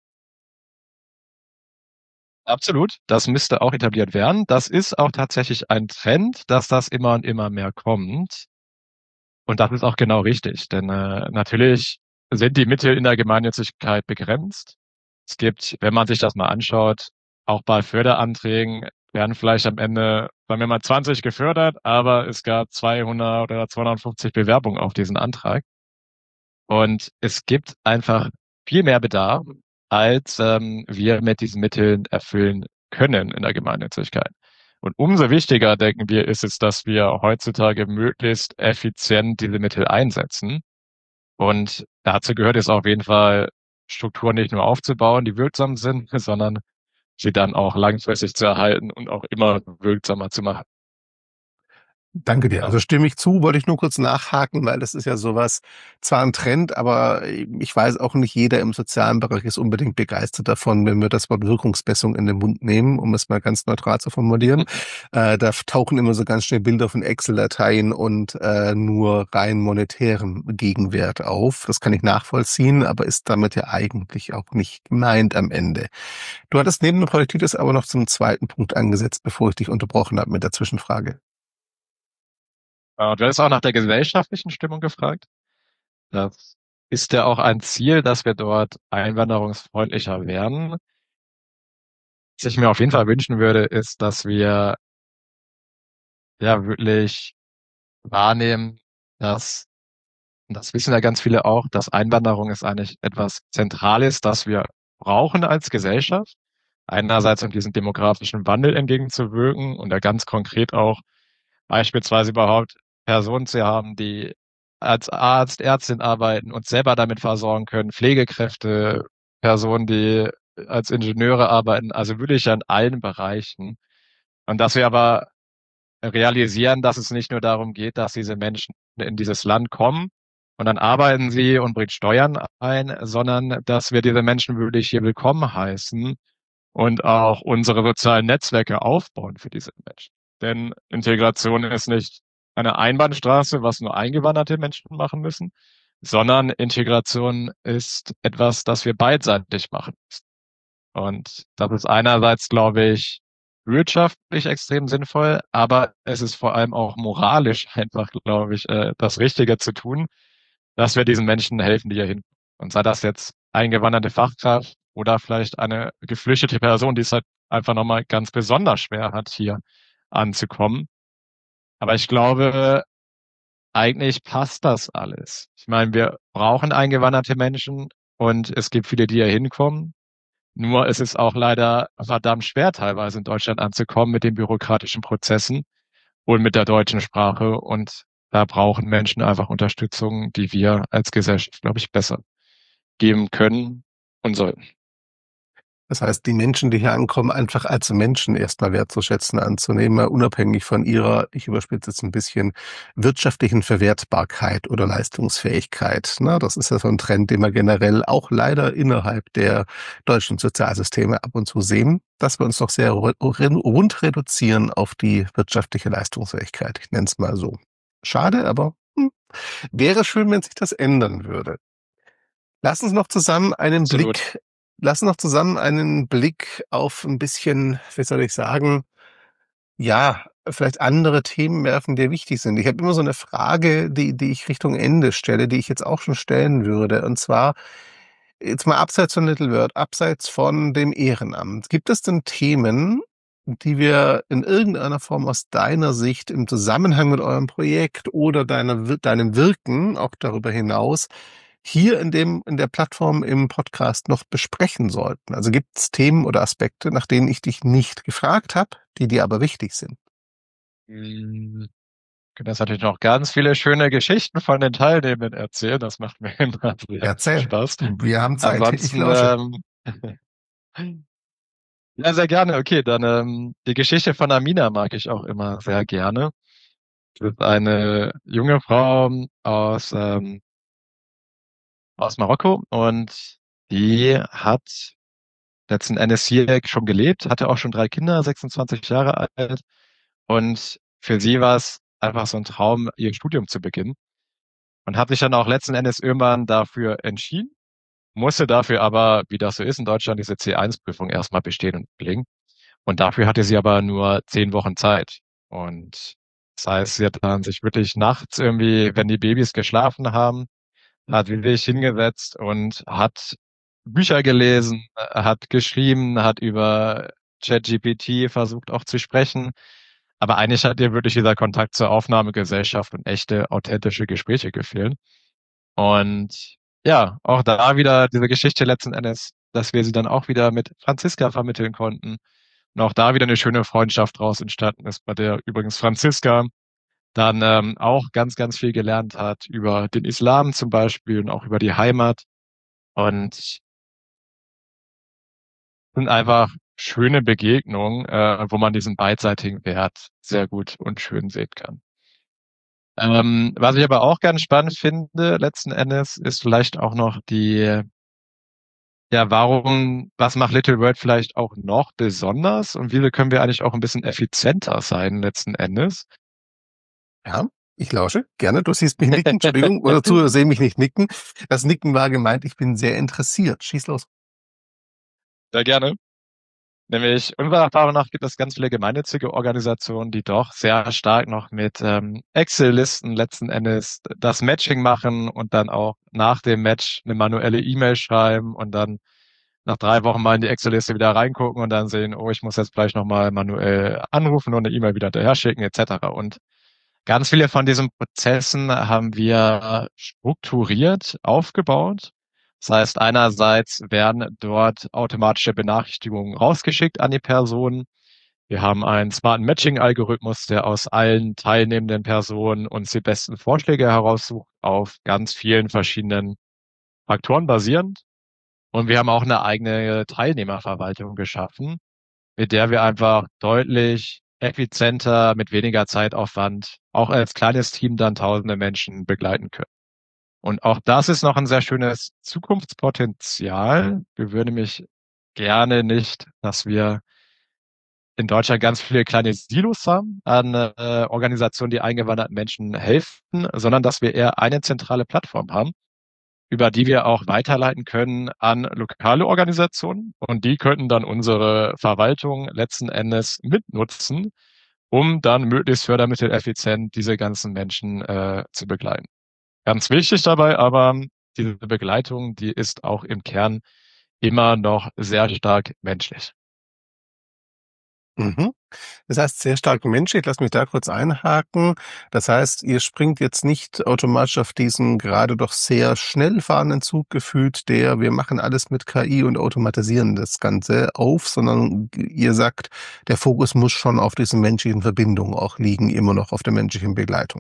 absolut, das müsste auch etabliert werden. Das ist auch tatsächlich ein Trend, dass das immer und immer mehr kommt. Und das ist auch genau richtig, denn natürlich sind die Mittel in der Gemeinnützigkeit begrenzt. Es gibt, wenn man sich das mal anschaut, auch bei Förderanträgen werden vielleicht am Ende, sagen wir mal, 20 gefördert, aber es gab 200 oder 250 Bewerbungen auf diesen Antrag. Und es gibt einfach viel mehr Bedarf, als wir mit diesen Mitteln erfüllen können in der Gemeinnützigkeit. Und umso wichtiger, denken wir, ist es, dass wir heutzutage möglichst effizient diese Mittel einsetzen. Und dazu gehört es auf jeden Fall, Strukturen nicht nur aufzubauen, die wirksam sind, sondern sie dann auch langfristig zu erhalten und auch immer wirksamer zu machen. Danke dir. Ja. Also stimme ich zu, wollte ich nur kurz nachhaken, weil das ist ja sowas, zwar ein Trend, aber ich weiß auch nicht jeder im sozialen Bereich ist unbedingt begeistert davon, wenn wir das Wort Wirkungsmessung in den Mund nehmen, um es mal ganz neutral zu formulieren. Da tauchen immer so ganz schnell Bilder von Excel-Dateien und nur rein monetären Gegenwert auf. Das kann ich nachvollziehen, aber ist damit ja eigentlich auch nicht gemeint am Ende. Du hattest neben dem Projektitis aber noch zum zweiten Punkt angesetzt, bevor ich dich unterbrochen habe mit der Zwischenfrage. Und du hast auch nach der gesellschaftlichen Stimmung gefragt. Das ist ja auch ein Ziel, dass wir dort einwanderungsfreundlicher werden. Was ich mir auf jeden Fall wünschen würde, ist, dass wir ja wirklich wahrnehmen, dass, und das wissen ja ganz viele auch, dass Einwanderung ist eigentlich etwas Zentrales, das wir brauchen als Gesellschaft. Einerseits, um diesem demografischen Wandel entgegenzuwirken und da ganz konkret auch beispielsweise überhaupt Personen zu haben, die als Arzt, Ärztin arbeiten und selber damit versorgen können, Pflegekräfte, Personen, die als Ingenieure arbeiten, also wirklich an allen Bereichen. Und dass wir aber realisieren, dass es nicht nur darum geht, dass diese Menschen in dieses Land kommen und dann arbeiten sie und bringen Steuern ein, sondern dass wir diese Menschen wirklich hier willkommen heißen und auch unsere sozialen Netzwerke aufbauen für diese Menschen. Denn Integration ist nicht eine Einbahnstraße, was nur eingewanderte Menschen machen müssen, sondern Integration ist etwas, das wir beidseitig machen müssen. Und das ist einerseits, glaube ich, wirtschaftlich extrem sinnvoll, aber es ist vor allem auch moralisch einfach, glaube ich, das Richtige zu tun, dass wir diesen Menschen helfen, die hier hin. Und sei das jetzt eingewanderte Fachkraft oder vielleicht eine geflüchtete Person, die es halt einfach nochmal ganz besonders schwer hat, hier anzukommen. Aber ich glaube, eigentlich passt das alles. Ich meine, wir brauchen eingewanderte Menschen und es gibt viele, die hier hinkommen. Nur ist es auch leider verdammt schwer, teilweise in Deutschland anzukommen mit den bürokratischen Prozessen und mit der deutschen Sprache. Und da brauchen Menschen einfach Unterstützung, die wir als Gesellschaft, glaube ich, besser geben können und sollten. Das heißt, die Menschen, die hier ankommen, einfach als Menschen erstmal wertzuschätzen, anzunehmen, unabhängig von ihrer, ich überspitze jetzt ein bisschen, wirtschaftlichen Verwertbarkeit oder Leistungsfähigkeit. Ne? Das ist ja so ein Trend, den wir generell auch leider innerhalb der deutschen Sozialsysteme ab und zu sehen, dass wir uns doch sehr rund reduzieren auf die wirtschaftliche Leistungsfähigkeit. Ich nenne es mal so. Schade, aber wäre schön, wenn sich das ändern würde. Lass uns noch zusammen einen Absolut. Blick Lass uns noch zusammen einen Blick auf ein bisschen, wie soll ich sagen, ja, vielleicht andere Themen werfen, die wichtig sind. Ich habe immer so eine Frage, die ich Richtung Ende stelle, die ich jetzt auch schon stellen würde. Und zwar, jetzt mal abseits von Little Word, abseits von dem Ehrenamt. Gibt es denn Themen, die wir in irgendeiner Form aus deiner Sicht im Zusammenhang mit eurem Projekt oder deinem Wirken auch darüber hinaus hier in der Plattform im Podcast noch besprechen sollten? Also gibt es Themen oder Aspekte, nach denen ich dich nicht gefragt habe, die dir aber wichtig sind? Wir können jetzt natürlich noch ganz viele schöne Geschichten von den Teilnehmenden erzählen. Das macht mir immer sehr viel Erzähl. Spaß. Wir haben Zeit. Ich Ansonsten, lausche. ja, sehr gerne. Okay, dann die Geschichte von Amina mag ich auch immer sehr gerne. Das ist eine junge Frau aus Marokko und die hat letzten Endes hier schon gelebt, hatte auch schon 3 Kinder, 26 Jahre alt. Und für sie war es einfach so ein Traum, ihr Studium zu beginnen. Und hat sich dann auch letzten Endes irgendwann dafür entschieden, musste dafür aber, wie das so ist in Deutschland, diese C1-Prüfung erstmal bestehen und belegen. Und dafür hatte sie aber nur 10 Wochen Zeit. Und das heißt, sie hat dann sich wirklich nachts irgendwie, wenn die Babys geschlafen haben, hat wirklich hingesetzt und hat Bücher gelesen, hat geschrieben, hat über ChatGPT versucht auch zu sprechen. Aber eigentlich hat ihr wirklich dieser Kontakt zur Aufnahmegesellschaft und echte, authentische Gespräche gefehlt. Und ja, auch da wieder diese Geschichte letzten Endes, dass wir sie dann auch wieder mit Franziska vermitteln konnten. Und auch da wieder eine schöne Freundschaft draus entstanden ist, bei der übrigens Franziska dann auch ganz, ganz viel gelernt hat über den Islam zum Beispiel und auch über die Heimat. Und sind einfach schöne Begegnungen, wo man diesen beidseitigen Wert sehr gut und schön sehen kann. Was ich aber auch ganz spannend finde, letzten Endes, ist vielleicht auch noch was macht Little World vielleicht auch noch besonders und wie können wir eigentlich auch ein bisschen effizienter sein letzten Endes? Ja, ich lausche. Gerne. Du siehst mich nicken. Entschuldigung. Oder Zuhörer sehen mich nicht nicken. Das Nicken war gemeint, ich bin sehr interessiert. Schieß los. Sehr gerne. Nämlich unserer Erfahrung nach gibt es ganz viele gemeinnützige Organisationen, die doch sehr stark noch mit Excel-Listen letzten Endes das Matching machen und dann auch nach dem Match eine manuelle E-Mail schreiben und dann nach 3 Wochen mal in die Excel-Liste wieder reingucken und dann sehen, oh, ich muss jetzt gleich nochmal manuell anrufen und eine E-Mail wieder hinterher schicken, etc. Und ganz viele von diesen Prozessen haben wir strukturiert aufgebaut Das heißt, einerseits werden dort automatische Benachrichtigungen rausgeschickt an die Personen. Wir haben einen smarten Matching-Algorithmus, der aus allen teilnehmenden Personen uns die besten Vorschläge heraussucht, auf ganz vielen verschiedenen Faktoren basierend. Und wir haben auch eine eigene Teilnehmerverwaltung geschaffen, mit der wir einfach deutlich effizienter, mit weniger Zeitaufwand, auch als kleines Team dann tausende Menschen begleiten können. Und auch das ist noch ein sehr schönes Zukunftspotenzial. Wir würden nämlich gerne nicht, dass wir in Deutschland ganz viele kleine Silos haben an Organisationen, die eingewanderten Menschen helfen, sondern dass wir eher eine zentrale Plattform haben, über die wir auch weiterleiten können an lokale Organisationen. Und die könnten dann unsere Verwaltung letzten Endes mitnutzen, um dann möglichst fördermitteleffizient diese ganzen Menschen zu begleiten. Ganz wichtig dabei aber, diese Begleitung, die ist auch im Kern immer noch sehr stark menschlich. Mhm. Das heißt, sehr stark menschlich. Lass mich da kurz einhaken. Das heißt, ihr springt jetzt nicht automatisch auf diesen gerade doch sehr schnell fahrenden Zug gefühlt, der wir machen alles mit KI und automatisieren das Ganze auf, sondern ihr sagt, der Fokus muss schon auf diesen menschlichen Verbindungen auch liegen, immer noch auf der menschlichen Begleitung.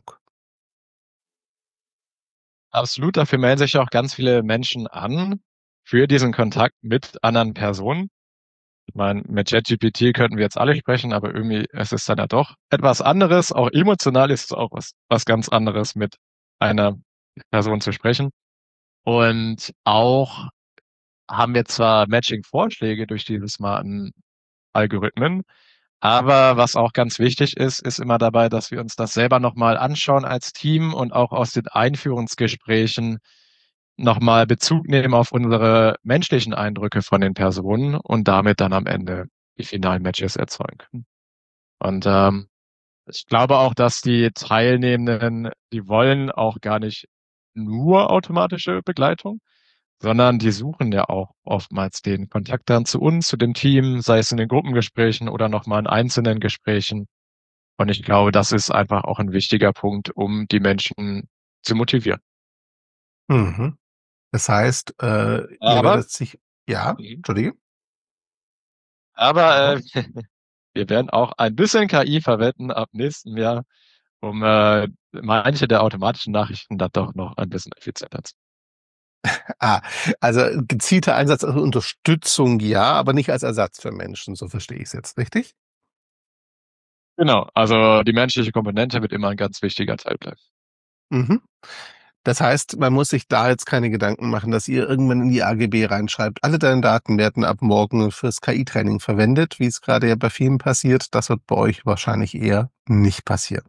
Absolut, dafür melden sich auch ganz viele Menschen an für diesen Kontakt mit anderen Personen. Ich meine, mit ChatGPT könnten wir jetzt alle sprechen, aber irgendwie es ist dann ja doch etwas anderes. Auch emotional ist es auch was ganz anderes, mit einer Person zu sprechen. Und auch haben wir zwar Matching-Vorschläge durch diese smarten Algorithmen, aber was auch ganz wichtig ist, ist immer dabei, dass wir uns das selber nochmal anschauen als Team und auch aus den Einführungsgesprächen nochmal Bezug nehmen auf unsere menschlichen Eindrücke von den Personen und damit dann am Ende die finalen Matches erzeugen können. Und ich glaube auch, dass die Teilnehmenden, die wollen auch gar nicht nur automatische Begleitung, sondern die suchen ja auch oftmals den Kontakt dann zu uns, zu dem Team, sei es in den Gruppengesprächen oder nochmal in einzelnen Gesprächen. Und ich glaube, das ist einfach auch ein wichtiger Punkt, um die Menschen zu motivieren. Mhm. Das heißt, ihr Aber, werdet sich, ja, mhm. Entschuldige. aber wir werden auch ein bisschen KI verwenden ab nächstem Jahr, um manche der automatischen Nachrichten dann doch noch ein bisschen effizienter zu. Ah, also gezielter Einsatz als Unterstützung ja, aber nicht als Ersatz für Menschen, so verstehe ich es jetzt, richtig? Genau, also die menschliche Komponente wird immer ein ganz wichtiger Teil bleiben. Mhm. Das heißt, man muss sich da jetzt keine Gedanken machen, dass ihr irgendwann in die AGB reinschreibt, alle deine Daten werden ab morgen fürs KI-Training verwendet, wie es gerade ja bei vielen passiert. Das wird bei euch wahrscheinlich eher nicht passieren.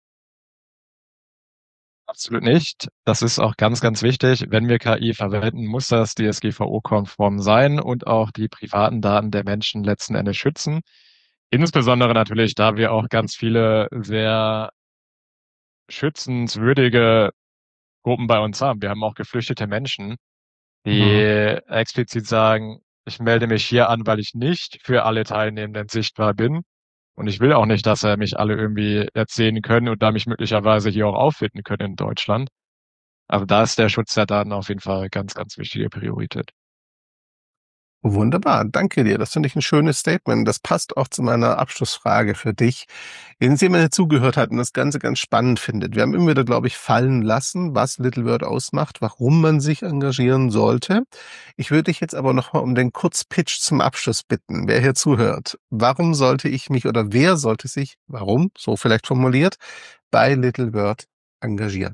Absolut nicht. Das ist auch ganz, ganz wichtig. Wenn wir KI verwenden, muss das DSGVO-konform sein und auch die privaten Daten der Menschen letzten Endes schützen. Insbesondere natürlich, da wir auch ganz viele sehr schützenswürdige Gruppen bei uns haben. Wir haben auch geflüchtete Menschen, die Mhm. explizit sagen, ich melde mich hier an, weil ich nicht für alle Teilnehmenden sichtbar bin. Und ich will auch nicht, dass mich alle irgendwie jetzt sehen können und da mich möglicherweise hier auch auffinden können in Deutschland. Also da ist der Schutz der Daten auf jeden Fall ganz, ganz wichtige Priorität. Wunderbar, danke dir. Das finde ich ein schönes Statement. Das passt auch zu meiner Abschlussfrage für dich. Wenn jetzt jemand zugehört hat und das Ganze ganz spannend findet, wir haben immer wieder, glaube ich, fallen lassen, was Little Word ausmacht, warum man sich engagieren sollte. Ich würde dich jetzt aber noch mal um den Kurzpitch zum Abschluss bitten. Wer hier zuhört, warum sollte ich mich oder wer sollte sich, warum, so vielleicht formuliert, bei Little Word engagieren?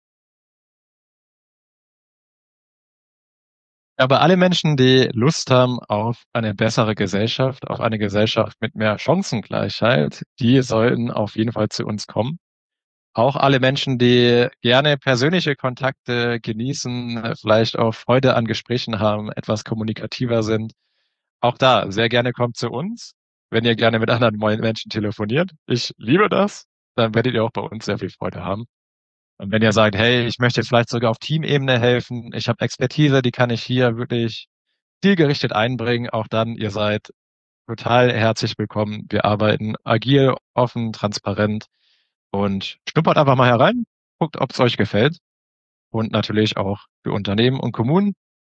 Aber alle Menschen, die Lust haben auf eine bessere Gesellschaft, auf eine Gesellschaft mit mehr Chancengleichheit, die sollten auf jeden Fall zu uns kommen. Auch alle Menschen, die gerne persönliche Kontakte genießen, vielleicht auch Freude an Gesprächen haben, etwas kommunikativer sind. Auch da, sehr gerne kommt zu uns, wenn ihr gerne mit anderen neuen Menschen telefoniert. Ich liebe das. Dann werdet ihr auch bei uns sehr viel Freude haben. Und wenn ihr sagt, hey, ich möchte vielleicht sogar auf Teamebene helfen, ich habe Expertise, die kann ich hier wirklich zielgerichtet einbringen, auch dann, ihr seid total herzlich willkommen. Wir arbeiten agil, offen, transparent und schnuppert einfach mal herein, guckt, ob es euch gefällt. Und natürlich auch für Unternehmen und Kommunen.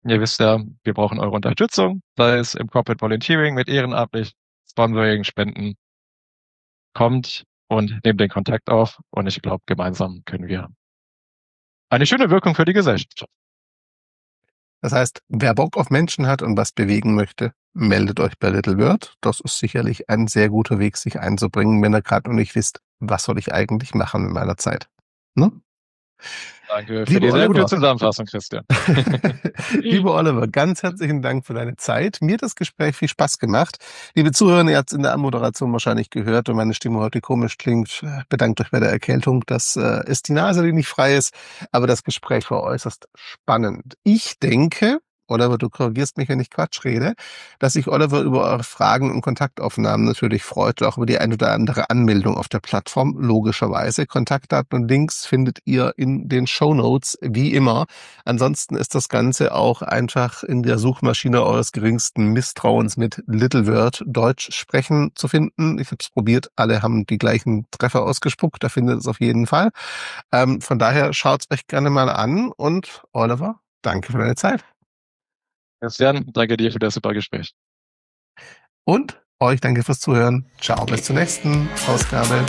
Ihr wisst ja, wir brauchen eure Unterstützung, sei es im Corporate Volunteering mit ehrenamtlich, Sponsoring, Spenden. Kommt und nehmt den Kontakt auf und ich glaube, gemeinsam können wir eine schöne Wirkung für die Gesellschaft. Das heißt, wer Bock auf Menschen hat und was bewegen möchte, meldet euch bei Little Word. Das ist sicherlich ein sehr guter Weg, sich einzubringen, wenn ihr gerade noch nicht wisst, was soll ich eigentlich machen in meiner Zeit. Ne? Danke für die sehr gute Zusammenfassung, Christian. Lieber Oliver, ganz herzlichen Dank für deine Zeit. Mir hat das Gespräch viel Spaß gemacht. Liebe Zuhörer, ihr habt es in der Anmoderation wahrscheinlich gehört und meine Stimme heute komisch klingt. Bedankt euch bei der Erkältung. Das ist die Nase, die nicht frei ist. Aber das Gespräch war äußerst spannend. Ich denke, Oliver, du korrigierst mich, wenn ich Quatsch rede, dass sich Oliver über eure Fragen und Kontaktaufnahmen natürlich freut, auch über die ein oder andere Anmeldung auf der Plattform, logischerweise. Kontaktdaten und Links findet ihr in den Shownotes, wie immer. Ansonsten ist das Ganze auch einfach in der Suchmaschine eures geringsten Misstrauens mit Little Word Deutsch sprechen zu finden. Ich habe es probiert, alle haben die gleichen Treffer ausgespuckt, da findet es auf jeden Fall. Von daher schaut es euch gerne mal an und Oliver, danke für deine Zeit. Christian, danke dir für das super Gespräch. Und euch danke fürs Zuhören. Ciao, bis zur nächsten Ausgabe.